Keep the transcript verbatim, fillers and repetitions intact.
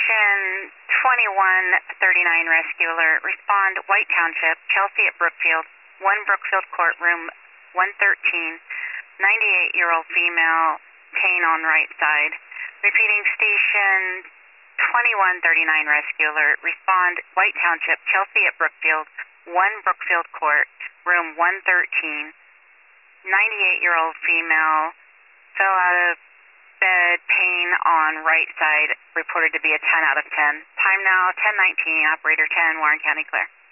Station twenty-one thirty-nine rescue alert. Respond White Township, Kelsey at Brookfield, one Brookfield Court, room one thirteen, ninety-eight-year-old female, pain on right side. Repeating, Station twenty-one thirty-nine rescue alert. Respond White Township, Kelsey at Brookfield, one Brookfield Court, room one thirteen, ninety-eight-year-old female, fell out of bed, pain on right side, reported to be a ten out of ten. Time now, ten nineteen, operator ten, Warren County clear.